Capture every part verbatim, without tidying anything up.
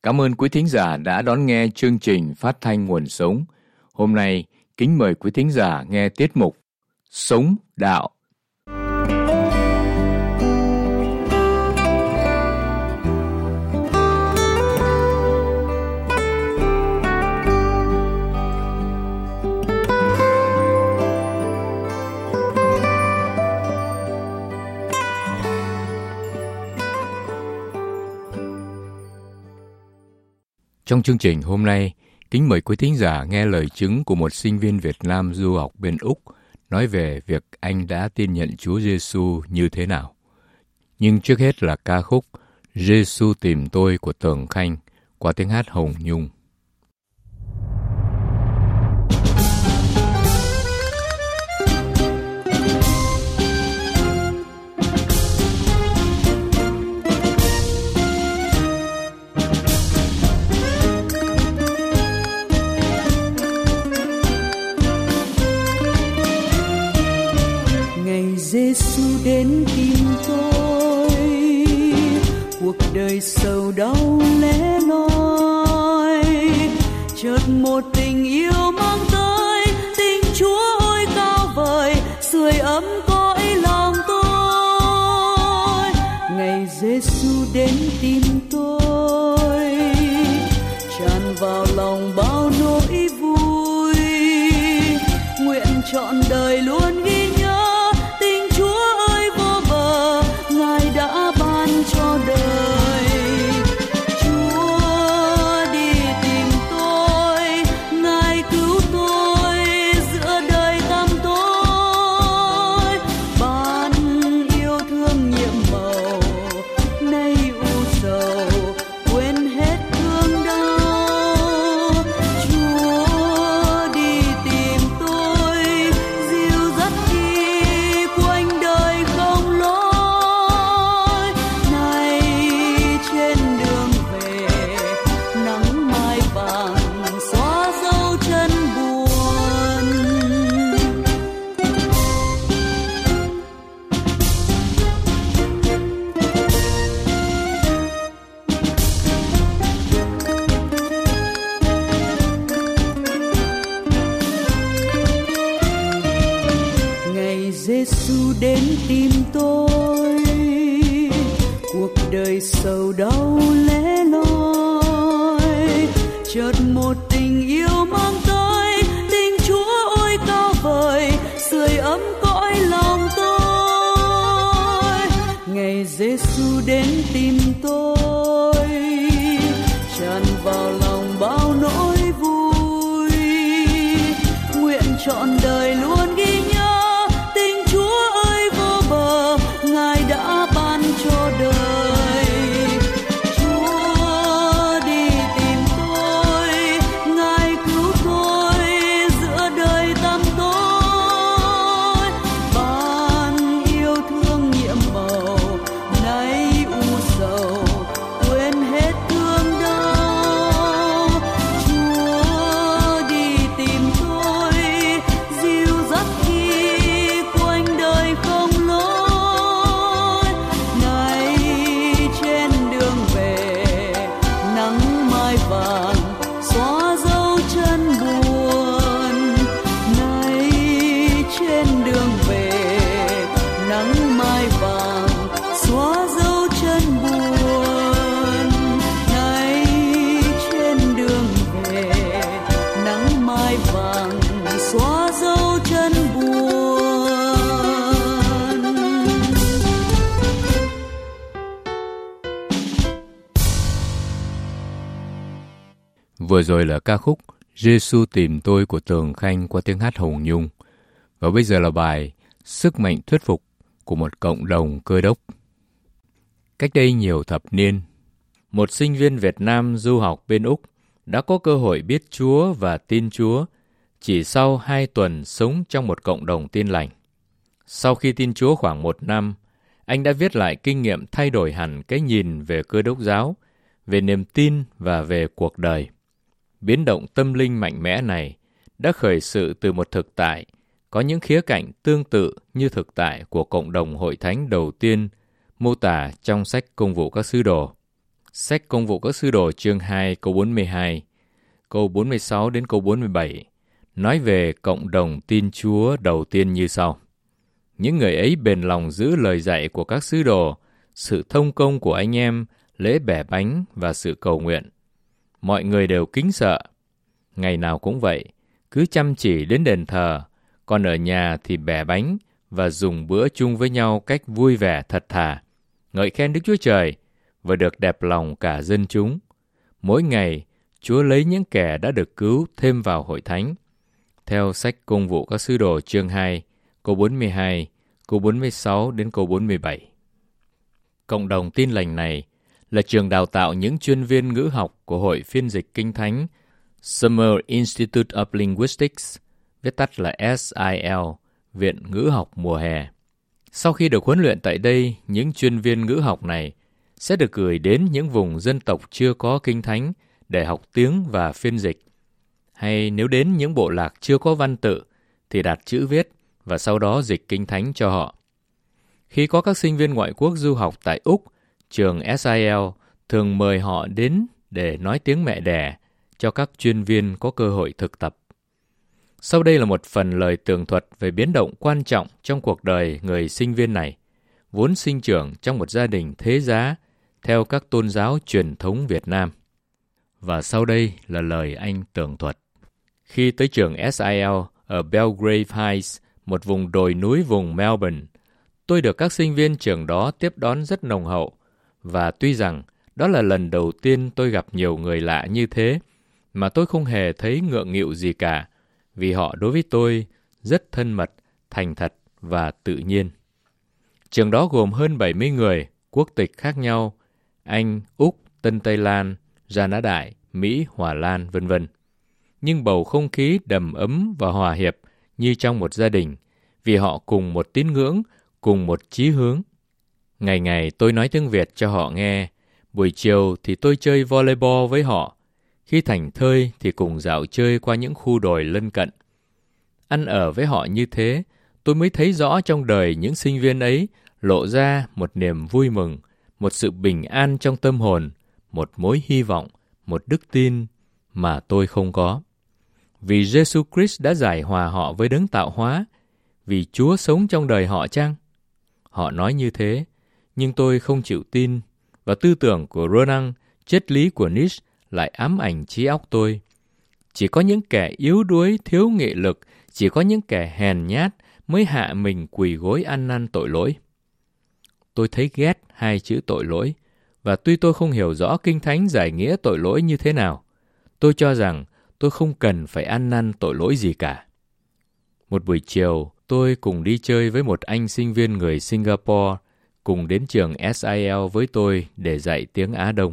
Cảm ơn quý thính giả đã đón nghe chương trình phát thanh Nguồn Sống. Hôm nay, kính mời quý thính giả nghe tiết mục Sống Đạo. Trong chương trình hôm nay, kính mời quý thính giả nghe lời chứng của một sinh viên Việt Nam du học bên Úc nói về việc anh đã tin nhận Chúa Giêsu như thế nào. Nhưng trước hết là ca khúc Giêsu tìm tôi của Tường Khanh qua tiếng hát Hồng Nhung. Giêsu đến tìm tôi, cuộc đời sầu đau lẻ loi, chợt một tình yêu mang tới, tình Chúa ôi cao vời, sưởi ấm cõi lòng tôi. Ngày Giêsu đến tìm tôi, tràn vào lòng bao nỗi vui, nguyện trọn đời luôn ghi nhớ. Cho đời Chúa đi tìm tôi, Ngài cứu tôi giữa đời tăm tối, ban yêu thương nhiệm màu nay u sầu, quên hết thương đau. Chúa đi tìm tôi, dìu dắt đi quanh đời không lối. Giêsu đến tìm tôi, cuộc đời sầu đau lẻ loi, chợt một tình yêu mang tới, tình Chúa ôi cao vời, sưởi ấm cõi lòng tôi. Ngày Giêsu đến tìm tôi, tràn vào lòng bao nỗi vui, nguyện trọn đời luôn ghi nhớ. Đã ban cho đời Chúa đi tìm tôi, Ngài cứu tôi giữa đời tăm tối, ban yêu thương nhiệm màu nay u sầu, quên hết thương đau. Chúa đi tìm tôi, dìu dắt khi quanh đời không lối. Vừa rồi là ca khúc Giêsu tìm tôi của Tường Khanh qua tiếng hát Hồng Nhung. Và bây giờ là bài Sức mạnh thuyết phục của một cộng đồng Cơ đốc. Cách đây nhiều thập niên, một sinh viên Việt Nam du học bên Úc đã có cơ hội biết Chúa và tin Chúa chỉ sau hai tuần sống trong một cộng đồng Tin Lành. Sau khi tin Chúa khoảng một năm, anh đã viết lại kinh nghiệm thay đổi hẳn cái nhìn về Cơ đốc giáo, về niềm tin và về cuộc đời. Biến động tâm linh mạnh mẽ này đã khởi sự từ một thực tại có những khía cạnh tương tự như thực tại của cộng đồng hội thánh đầu tiên mô tả trong sách Công vụ các sứ đồ. Sách Công vụ các sứ đồ chương hai câu bốn mươi hai, câu bốn mươi sáu đến câu bốn mươi bảy, nói về cộng đồng tin Chúa đầu tiên như sau. Những người ấy bền lòng giữ lời dạy của các sứ đồ, sự thông công của anh em, lễ bẻ bánh và sự cầu nguyện. Mọi người đều kính sợ. Ngày nào cũng vậy, cứ chăm chỉ đến đền thờ, còn ở nhà thì bẻ bánh và dùng bữa chung với nhau cách vui vẻ thật thà, ngợi khen Đức Chúa Trời và được đẹp lòng cả dân chúng. Mỗi ngày, Chúa lấy những kẻ đã được cứu thêm vào hội thánh. Theo sách Công vụ các sứ đồ chương hai, câu bốn mươi hai, câu bốn mươi sáu đến câu bốn mươi bảy. Cộng đồng tin lành này là trường đào tạo những chuyên viên ngữ học của Hội Phiên dịch Kinh Thánh Summer Institute of Linguistics, viết tắt là S I L, Viện Ngữ học mùa hè. Sau khi được huấn luyện tại đây, những chuyên viên ngữ học này sẽ được gửi đến những vùng dân tộc chưa có Kinh Thánh để học tiếng và phiên dịch. Hay nếu đến những bộ lạc chưa có văn tự thì đặt chữ viết và sau đó dịch Kinh Thánh cho họ. Khi có các sinh viên ngoại quốc du học tại Úc, trường S I L thường mời họ đến để nói tiếng mẹ đẻ cho các chuyên viên có cơ hội thực tập. Sau đây là một phần lời tường thuật về biến động quan trọng trong cuộc đời người sinh viên này, vốn sinh trưởng trong một gia đình thế giá theo các tôn giáo truyền thống Việt Nam. Và sau đây là lời anh tường thuật. Khi tới trường S I L ở Belgrave Heights, một vùng đồi núi vùng Melbourne, tôi được các sinh viên trường đó tiếp đón rất nồng hậu, và tuy rằng đó là lần đầu tiên tôi gặp nhiều người lạ như thế, mà tôi không hề thấy ngượng nghịu gì cả, vì họ đối với tôi rất thân mật, thành thật và tự nhiên. Trường đó gồm hơn bảy mươi người, quốc tịch khác nhau, Anh, Úc, Tân Tây Lan, Gia Nã Đại, Mỹ, Hòa Lan, vân vân. Nhưng bầu không khí đầm ấm và hòa hiệp như trong một gia đình, vì họ cùng một tín ngưỡng, cùng một chí hướng. Ngày ngày tôi nói tiếng Việt cho họ nghe, buổi chiều thì tôi chơi volleyball với họ, khi thảnh thơi thì cùng dạo chơi qua những khu đồi lân cận. Ăn ở với họ như thế, tôi mới thấy rõ trong đời những sinh viên ấy lộ ra một niềm vui mừng, một sự bình an trong tâm hồn, một mối hy vọng, một đức tin mà tôi không có. Vì Giêsu Christ đã giải hòa họ với đấng tạo hóa, vì Chúa sống trong đời họ chăng? Họ nói như thế, nhưng tôi không chịu tin, và tư tưởng của Renan, triết lý của Nietzsche lại ám ảnh trí óc tôi. Chỉ có những kẻ yếu đuối, thiếu nghị lực, chỉ có những kẻ hèn nhát mới hạ mình quỳ gối ăn năn tội lỗi. Tôi thấy ghét hai chữ tội lỗi, và tuy tôi không hiểu rõ Kinh Thánh giải nghĩa tội lỗi như thế nào, tôi cho rằng tôi không cần phải ăn năn tội lỗi gì cả. Một buổi chiều, tôi cùng đi chơi với một anh sinh viên người Singapore, cùng đến trường S I L với tôi để dạy tiếng Á Đông.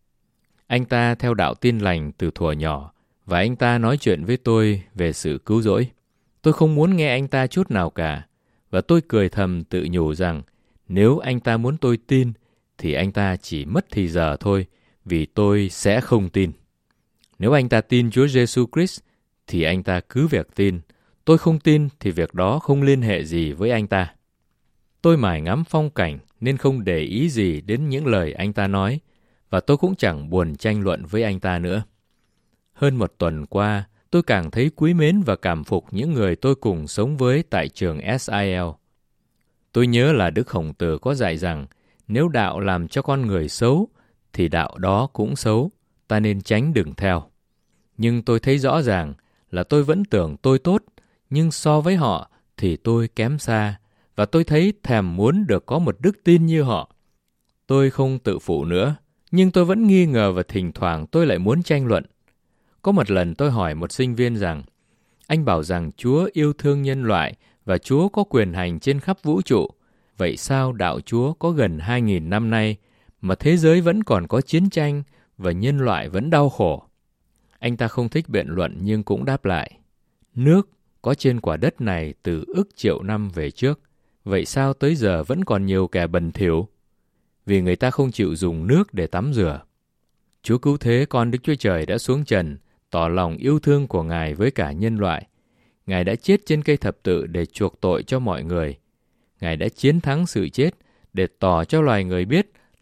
Anh ta theo đạo Tin lành từ thuở nhỏ, và anh ta nói chuyện với tôi về sự cứu rỗi. Tôi không muốn nghe anh ta chút nào cả, và tôi cười thầm tự nhủ rằng nếu anh ta muốn tôi tin, thì anh ta chỉ mất thì giờ thôi, vì tôi sẽ không tin. Nếu anh ta tin Chúa Giêsu Christ, thì anh ta cứ việc tin. Tôi không tin thì việc đó không liên hệ gì với anh ta. Tôi mải ngắm phong cảnh nên không để ý gì đến những lời anh ta nói, và tôi cũng chẳng buồn tranh luận với anh ta nữa. Hơn một tuần qua, tôi càng thấy quý mến và cảm phục những người tôi cùng sống với tại trường S I L. Tôi nhớ là Đức Khổng Tử có dạy rằng, nếu đạo làm cho con người xấu, thì đạo đó cũng xấu, ta nên tránh đừng theo. Nhưng tôi thấy rõ ràng là tôi vẫn tưởng tôi tốt, nhưng so với họ thì tôi kém xa, và tôi thấy thèm muốn được có một đức tin như họ. Tôi không tự phụ nữa, nhưng tôi vẫn nghi ngờ và thỉnh thoảng tôi lại muốn tranh luận. Có một lần tôi hỏi một sinh viên rằng, anh bảo rằng Chúa yêu thương nhân loại và Chúa có quyền hành trên khắp vũ trụ. Vậy sao đạo Chúa có gần hai nghìn năm nay mà thế giới vẫn còn có chiến tranh và nhân loại vẫn đau khổ? Anh ta không thích biện luận nhưng cũng đáp lại, nước có trên quả đất này từ ức triệu năm về trước. Vậy sao tới giờ vẫn còn nhiều kẻ bần thỉu? Vì người ta không chịu dùng nước để tắm rửa. Chúa Cứu Thế Con Đức Chúa Trời đã xuống trần, tỏ lòng yêu thương của Ngài với cả nhân loại. Ngài đã chết trên cây thập tự để chuộc tội cho mọi người. Ngài đã chiến thắng sự chết để tỏ cho loài người biết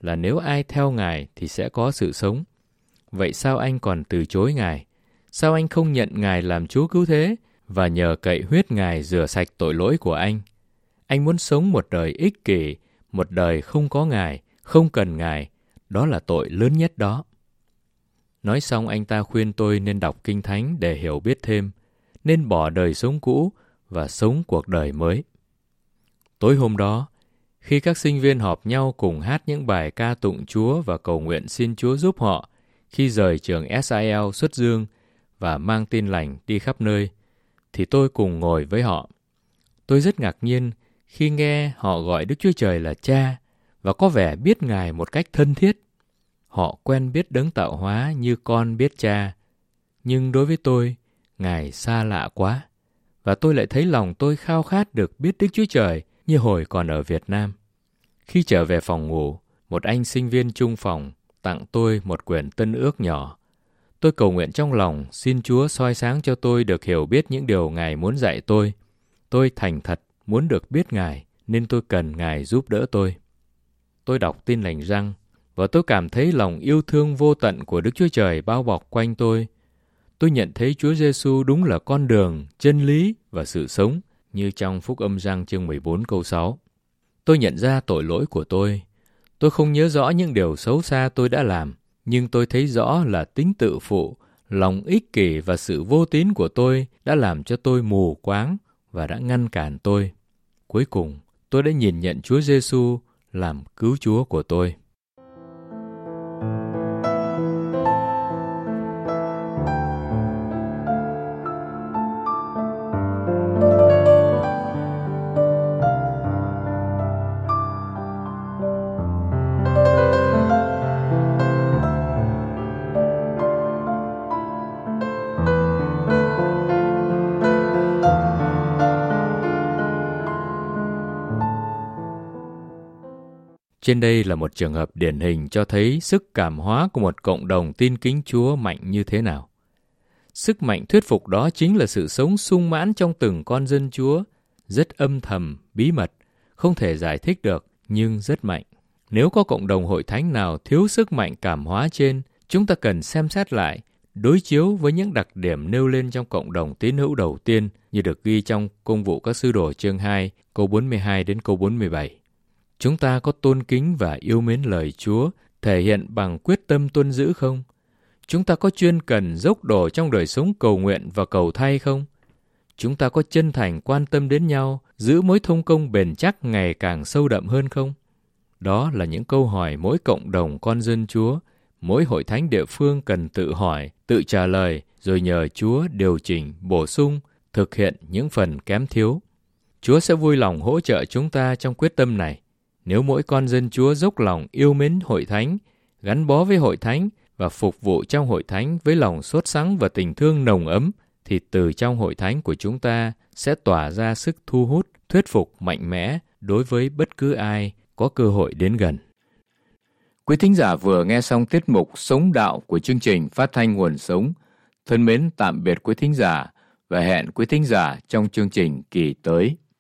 là nếu ai theo Ngài thì sẽ có sự sống. Vậy sao anh còn từ chối Ngài? Sao anh không nhận Ngài làm Chúa cứu thế và nhờ cậy huyết Ngài rửa sạch tội lỗi của anh? Anh muốn sống một đời ích kỷ, một đời không có Ngài, không cần Ngài. Đó là tội lớn nhất đó. Nói xong anh ta khuyên tôi nên đọc Kinh Thánh để hiểu biết thêm, nên bỏ đời sống cũ và sống cuộc đời mới. Tối hôm đó, khi các sinh viên họp nhau cùng hát những bài ca tụng Chúa và cầu nguyện xin Chúa giúp họ khi rời trường ét i lờ xuất dương và mang tin lành đi khắp nơi, thì tôi cùng ngồi với họ. Tôi rất ngạc nhiên khi nghe họ gọi Đức Chúa Trời là Cha và có vẻ biết Ngài một cách thân thiết. Họ quen biết Đấng Tạo Hóa như con biết Cha. Nhưng đối với tôi, Ngài xa lạ quá. Và tôi lại thấy lòng tôi khao khát được biết Đức Chúa Trời như hồi còn ở Việt Nam. Khi trở về phòng ngủ, một anh sinh viên chung phòng tặng tôi một quyển Tân Ước nhỏ. Tôi cầu nguyện trong lòng xin Chúa soi sáng cho tôi được hiểu biết những điều Ngài muốn dạy tôi. Tôi thành thật muốn được biết Ngài nên tôi cần Ngài giúp đỡ tôi. Tôi đọc Tin Lành rằng và tôi cảm thấy lòng yêu thương vô tận của Đức Chúa Trời bao bọc quanh tôi. Tôi nhận thấy Chúa Giêsu đúng là con đường, chân lý và sự sống, như trong Phúc Âm Giăng chương mười bốn câu sáu. Tôi nhận ra tội lỗi của tôi. Tôi không nhớ rõ những điều xấu xa tôi đã làm, nhưng tôi thấy rõ là tính tự phụ, lòng ích kỷ và sự vô tín của tôi đã làm cho tôi mù quáng và đã ngăn cản tôi. Cuối cùng, tôi đã nhìn nhận Chúa Giêsu làm cứu Chúa của tôi. Trên đây là một trường hợp điển hình cho thấy sức cảm hóa của một cộng đồng tin kính Chúa mạnh như thế nào. Sức mạnh thuyết phục đó chính là sự sống sung mãn trong từng con dân Chúa, rất âm thầm, bí mật, không thể giải thích được, nhưng rất mạnh. Nếu có cộng đồng hội thánh nào thiếu sức mạnh cảm hóa trên, chúng ta cần xem xét lại, đối chiếu với những đặc điểm nêu lên trong cộng đồng tín hữu đầu tiên như được ghi trong Công vụ các sứ đồ chương hai, câu bốn mươi hai đến câu bốn mươi bảy. Chúng ta có tôn kính và yêu mến lời Chúa, thể hiện bằng quyết tâm tuân giữ không? Chúng ta có chuyên cần dốc đổ trong đời sống cầu nguyện và cầu thay không? Chúng ta có chân thành quan tâm đến nhau, giữ mối thông công bền chắc ngày càng sâu đậm hơn không? Đó là những câu hỏi mỗi cộng đồng con dân Chúa, mỗi hội thánh địa phương cần tự hỏi, tự trả lời, rồi nhờ Chúa điều chỉnh, bổ sung, thực hiện những phần kém thiếu. Chúa sẽ vui lòng hỗ trợ chúng ta trong quyết tâm này. Nếu mỗi con dân Chúa dốc lòng yêu mến hội thánh, gắn bó với hội thánh và phục vụ trong hội thánh với lòng sốt sắng và tình thương nồng ấm, thì từ trong hội thánh của chúng ta sẽ tỏa ra sức thu hút, thuyết phục mạnh mẽ đối với bất cứ ai có cơ hội đến gần. Quý thính giả vừa nghe xong tiết mục Sống Đạo của chương trình Phát thanh Nguồn Sống. Thân mến tạm biệt quý thính giả và hẹn quý thính giả trong chương trình kỳ tới.